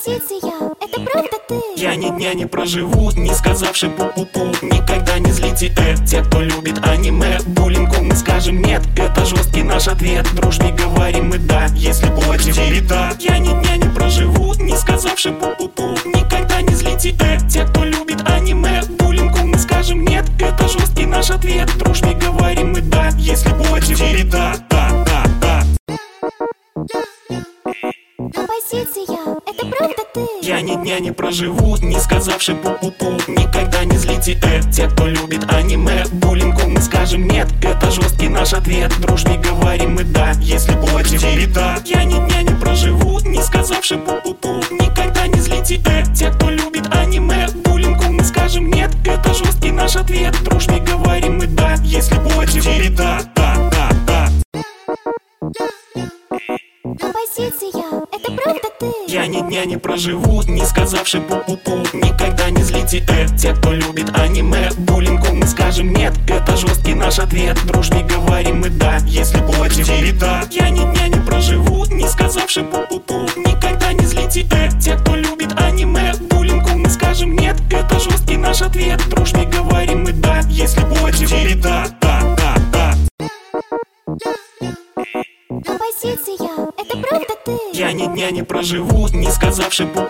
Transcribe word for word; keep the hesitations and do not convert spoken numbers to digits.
Композиция, это правда ты? Я ни дня не проживу, не сказавши пу-пу-пу. Никогда не злите, э, те, кто любит аниме. Буллингу мы скажем нет, это жесткий наш ответ. Дружбе говорим мы да, если будет череда. Я ни дня не проживу, не сказавши пу-пу-пу. Никогда не злите, э, те, кто любит аниме. Буллингу мы скажем нет, это жесткий наш ответ. Дружбе говорим мы да, если будет череда. Да, да, да. Композиция, это правда ты? Я ни дня не проживу, не сказавши пу-пу-пу. Никогда не злите, э, те, кто любит аниме. Буллингу мы скажем нет, это жесткий наш ответ. Дружбе говорим мы да, если будет череда. Я ни дня не проживу, не сказавши пу-пу-пу. Никогда не злите, э, те, кто любит аниме. Буллингу мы скажем нет, это жесткий наш ответ. Дружбе говорим мы да, если будет череда. Да, да, да. Композиция, это правда ты? Я ни дня не проживу, не сказавши пу-пу-пу. Никогда не злите, э, те, кто любит аниме. Буллингу мы скажем нет, это жесткий наш ответ. Дружбе говорим мы да, если будет череда. Я ни дня не проживу, не сказавши пу-пу-пу. Никогда не злите, э, те, кто любит аниме. Буллингу мы скажем нет, это жесткий наш ответ. Дружбе говорим мы да, если будет череда. Да, да, да. Композиция, это правда ты? Я ни дня не проживу, не сказавши пу